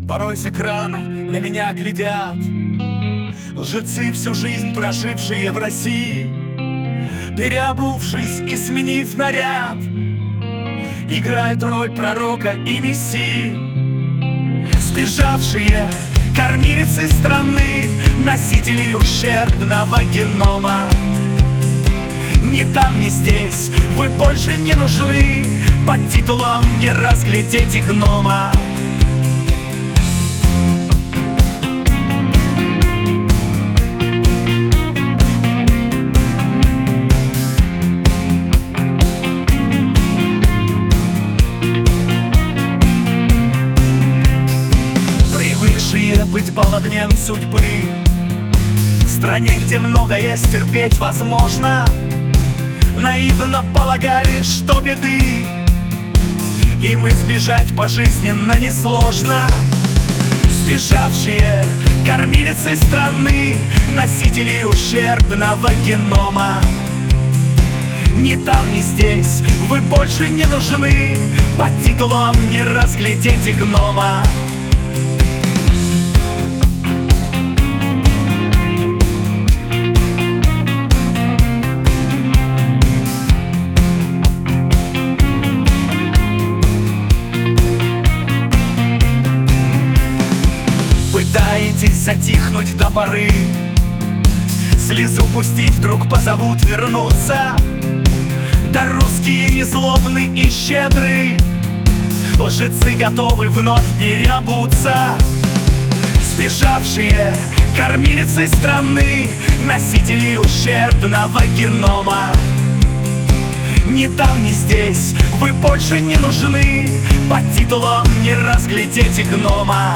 Порой с экрана на меня глядят лжецы, всю жизнь прожившие в России, переобувшись и сменив наряд, играют роль пророка и мессии. Сбежавшие кормилицы страны, носители ущербного генома. Ни там, ни здесь вы больше не нужны, под титулом не разглядеть гнома. Привыкшие быть под огнем судьбы, в стране, где многое стерпеть возможно, наивно полагали, что беды им избежать пожизненно несложно. Сбежавшие кормилицы страны, носители ущербного генома. Ни там, ни здесь вы больше не нужны, под титулом не разглядеть гнома. Пытаетесь затихнуть до поры, слезу пустить вдруг позовут вернуться. Да русские не злобны и щедры, лжецы готовы вновь переобуться. Сбежавшие кормилицы страны, носители ущербного генома. Ни там, ни здесь вы больше не нужны, под титулом не разглядеть гнома.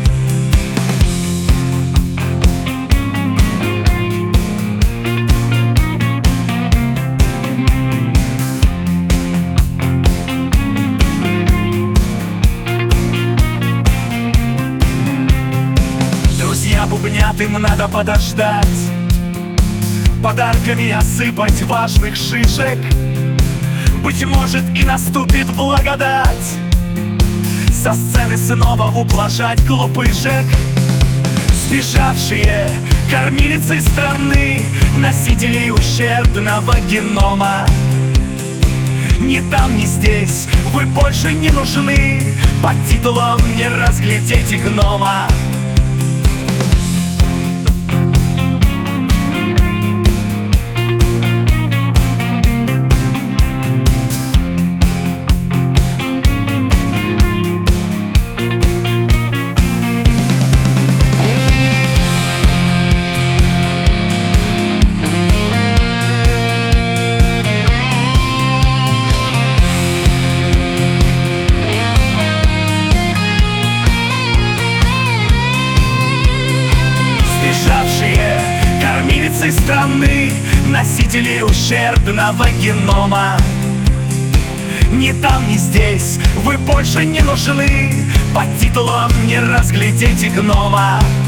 Бубнят, им надо подождать, подарками осыпать важных шишек. Быть может, и наступит благодать, со сцены снова ублажать глупышек. Сбежавшие кормилицы страны, носители ущербного генома. Ни там, ни здесь вы больше не нужны, под титулом не разглядеть гнома. Кормилицы страны, носители ущербного генома. Ни там, ни здесь вы больше не нужны, под титулом не разглядеть гнома.